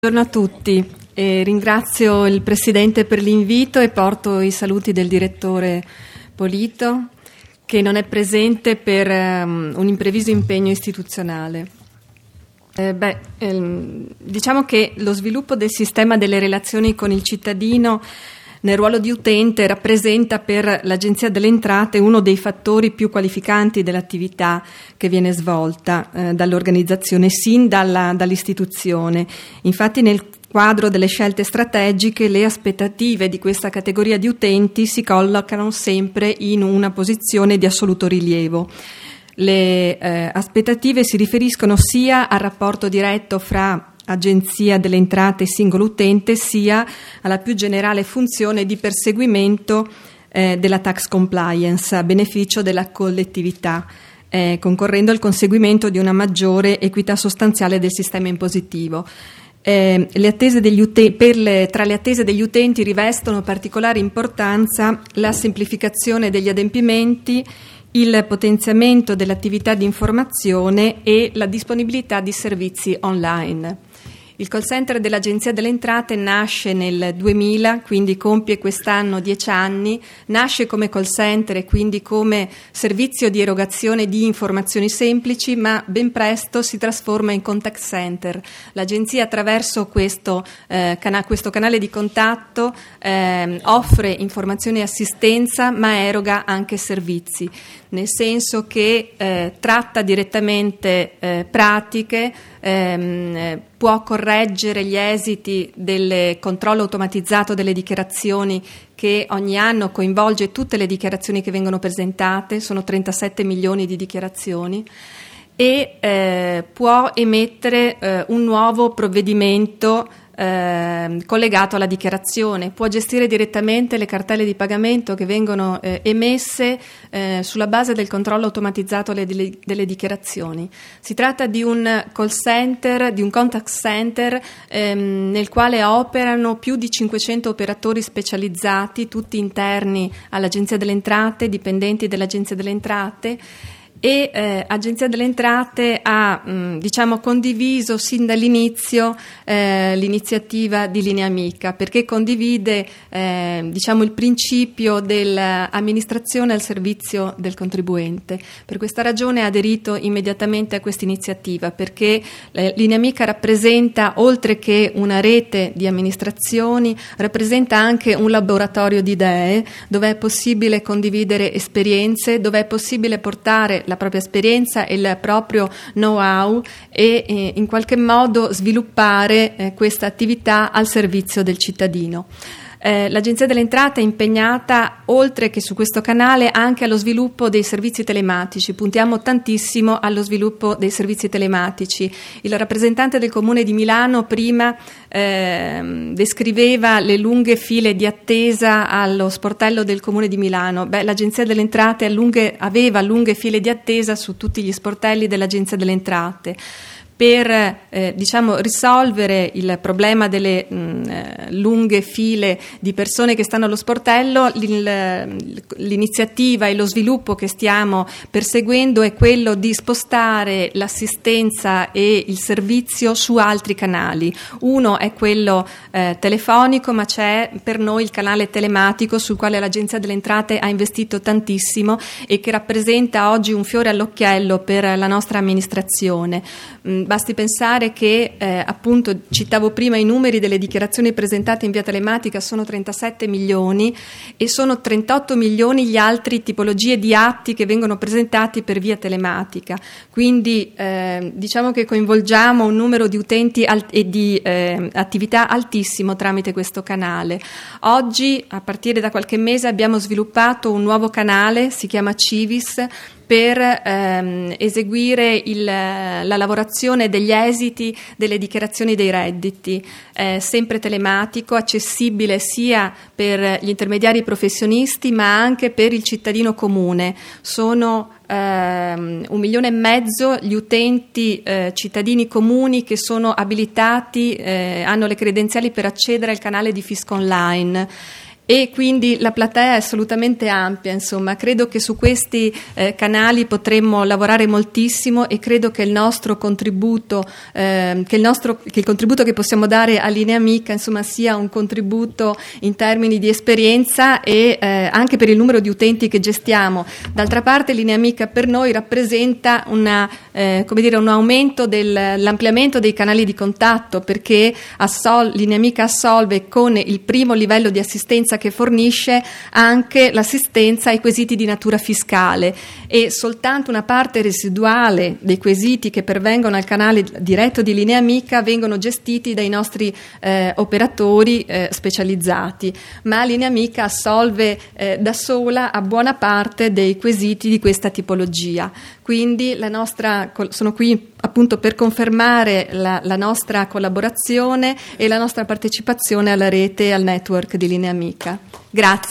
Buongiorno a tutti, ringrazio il Presidente per l'invito e porto i saluti del Direttore Polito, che non è presente per un imprevisto impegno istituzionale. Diciamo che lo sviluppo del sistema delle relazioni con il cittadino nel ruolo di utente rappresenta per l'Agenzia delle Entrate uno dei fattori più qualificanti dell'attività che viene svolta dall'organizzazione sin dall'istituzione. Infatti nel quadro delle scelte strategiche le aspettative di questa categoria di utenti si collocano sempre in una posizione di assoluto rilievo. Le aspettative si riferiscono sia al rapporto diretto fra Agenzia delle Entrate e singolo utente, sia alla più generale funzione di perseguimento della tax compliance a beneficio della collettività, concorrendo al conseguimento di una maggiore equità sostanziale del sistema impositivo. Tra le attese degli utenti rivestono particolare importanza la semplificazione degli adempimenti, il potenziamento dell'attività di informazione e la disponibilità di servizi online. Il call center dell'Agenzia delle Entrate nasce nel 2000, quindi compie quest'anno 10 anni, nasce come call center e quindi come servizio di erogazione di informazioni semplici, ma ben presto si trasforma in contact center. L'Agenzia attraverso questo canale di contatto offre informazioni e assistenza, ma eroga anche servizi, nel senso che tratta direttamente pratiche, può correggere gli esiti del controllo automatizzato delle dichiarazioni che ogni anno coinvolge tutte le dichiarazioni che vengono presentate, sono 37 milioni di dichiarazioni, e può emettere un nuovo provvedimento collegato alla dichiarazione, può gestire direttamente le cartelle di pagamento che vengono emesse sulla base del controllo automatizzato delle dichiarazioni. Si tratta di un call center, di un contact center nel quale operano più di 500 operatori specializzati, tutti interni all'Agenzia delle Entrate, dipendenti dell'Agenzia delle Entrate. E Agenzia delle Entrate ha condiviso sin dall'inizio l'iniziativa di Linea Amica, perché condivide il principio dell'amministrazione al servizio del contribuente. Per questa ragione ha aderito immediatamente a questa iniziativa, perché Linea Amica rappresenta, oltre che una rete di amministrazioni, rappresenta anche un laboratorio di idee dove è possibile condividere esperienze, dove è possibile portare la propria esperienza e il proprio know-how e in qualche modo sviluppare questa attività al servizio del cittadino. L'Agenzia delle Entrate è impegnata, oltre che su questo canale, anche allo sviluppo dei servizi telematici. Puntiamo tantissimo allo sviluppo dei servizi telematici. Il rappresentante del Comune di Milano prima descriveva le lunghe file di attesa allo sportello del Comune di Milano. L'Agenzia delle Entrate aveva lunghe file di attesa su tutti gli sportelli dell'Agenzia delle Entrate. Per risolvere il problema delle lunghe file di persone che stanno allo sportello, l'iniziativa e lo sviluppo che stiamo perseguendo è quello di spostare l'assistenza e il servizio su altri canali. Uno è quello telefonico, ma c'è per noi il canale telematico sul quale l'Agenzia delle Entrate ha investito tantissimo e che rappresenta oggi un fiore all'occhiello per la nostra amministrazione. Basti pensare che appunto citavo prima i numeri delle dichiarazioni presentate in via telematica, sono 37 milioni e sono 38 milioni gli altri tipologie di atti che vengono presentati per via telematica. Quindi che coinvolgiamo un numero di utenti e di attività altissimo tramite questo canale. Oggi, a partire da qualche mese, abbiamo sviluppato un nuovo canale, si chiama Civis, per eseguire la lavorazione degli esiti delle dichiarazioni dei redditi, sempre telematico, accessibile sia per gli intermediari professionisti ma anche per il cittadino comune. Sono 1,5 milioni gli utenti cittadini comuni che sono abilitati, hanno le credenziali per accedere al canale di Fisco Online. e quindi la platea è assolutamente ampia, insomma, credo che su questi canali potremmo lavorare moltissimo e credo che il nostro contributo, che il contributo che possiamo dare a Linea Amica, insomma, sia un contributo in termini di esperienza e anche per il numero di utenti che gestiamo. D'altra parte Linea Amica per noi rappresenta un aumento dell'ampliamento dei canali di contatto, perché Linea Amica assolve con il primo livello di assistenza che fornisce anche l'assistenza ai quesiti di natura fiscale, e soltanto una parte residuale dei quesiti che pervengono al canale diretto di Linea Amica vengono gestiti dai nostri operatori specializzati, ma Linea Amica assolve da sola a buona parte dei quesiti di questa tipologia. Quindi sono qui appunto per confermare la nostra collaborazione e la nostra partecipazione alla rete e al network di Linea Amica. Grazie.